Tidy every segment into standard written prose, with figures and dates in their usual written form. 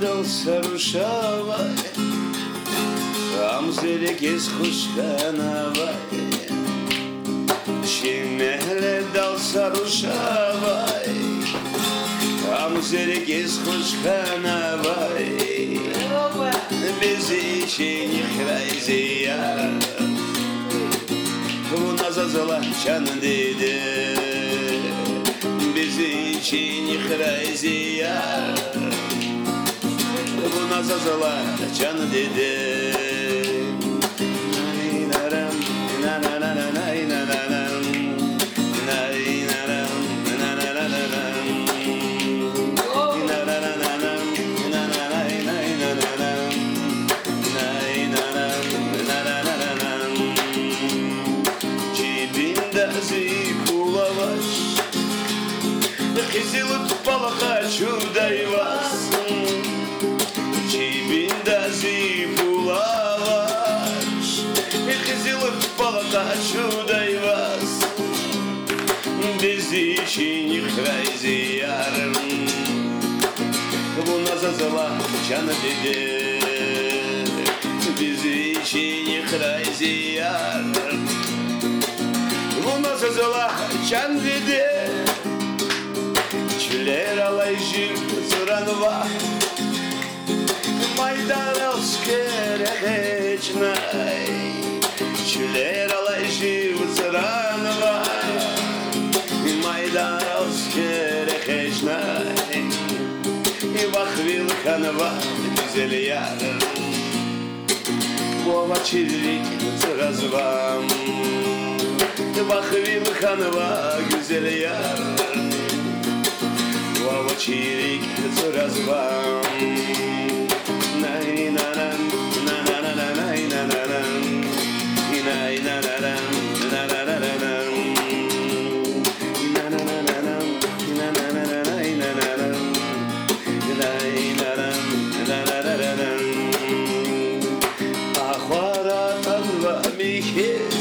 dal sarushavay, amzere gez khushkanavay. Shimele dal sarushavay, amzere gez khushkanavay. Bizi için yıkrayziya, bu nazazala can dedi. Bizi için yıkrayziya, bu nazazala can dedi. Kızılıp balaka çudayvasın, cibinde zibulavaş. Kızılıp balaka çudayvasın, biz için yıkrayzi yarım. Bu nazazala can dedi, biz için yıkrayzi yarım. Bu nazazala can dedi. Çüler alayjim zıranva, Maydanovske rechechnay. Çüler alayjim zıranva, Maydanovske rechechnay. Vahvil kanva güzel yarım, Vova çirik zırazvam. Vahvil kanva güzel yarım, Vava çirik zırazvam. Nay nanan, nanananan, nay nananan, nay nananan, nanananan, nanananan, nanananan, nay nananan, nay nanan, nanananan. Ahvaratan va mihes,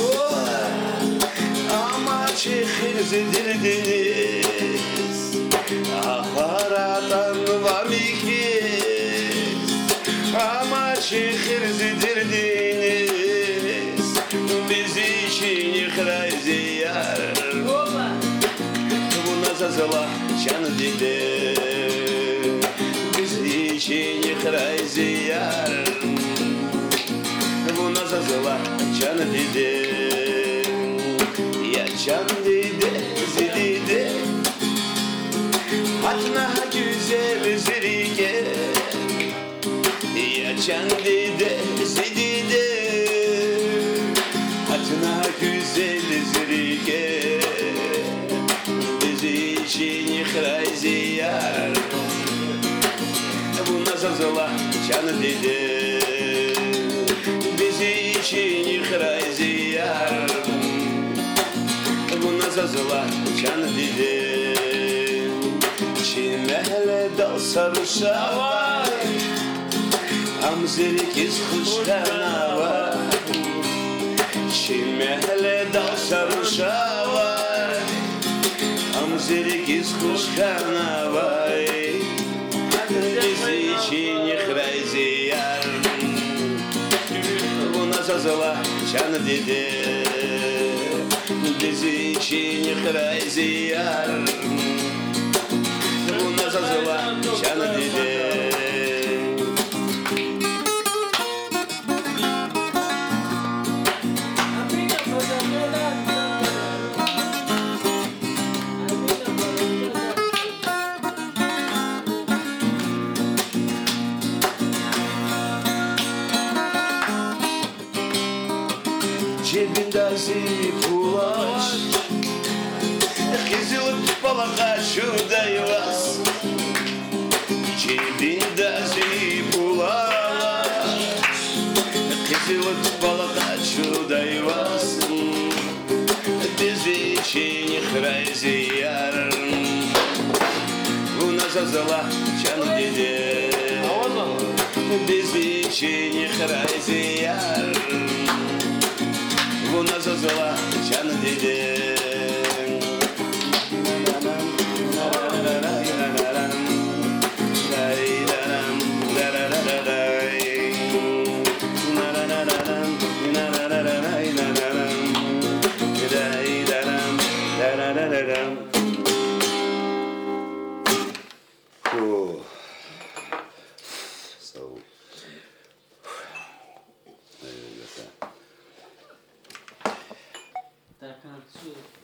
ama çehiz dirdiniz. Ahvaratan va mihes, ama çehiz dirdiniz. Biz için yıkrayzi yarım, bu nazazala can dedi. Biz için yıkrayzi yarım, bu nazazala can dedi. Ya can dedi, zidide, hatna güzel zirige. Ya can dedi, zidide, hatna güzel zirige. Biz için yıkrayzi yarım, bu nazazala can dedi. Biz için yıkrayzi yarım, bu nazazala can dedi. Çinmehle dal sarışavay, amzeri giz khushkanavay. Çinmehle dal sarışavay, amzeri giz khushkanavay. Biz için yıkrayzi yarım, bu nazazala can dedi. Biz için yıkrayzi yarım, bu nazazala can dedi. Cebinde zipulaş, kızılıp balaka çudayvas. Cebinde zipulaş, kızılıp balaka çudayvas. Biz için yıkrayzi yarım, bu nazazala can dedi. Biz için yıkrayzi yarım, bu nazazala can dedi. Nasıl?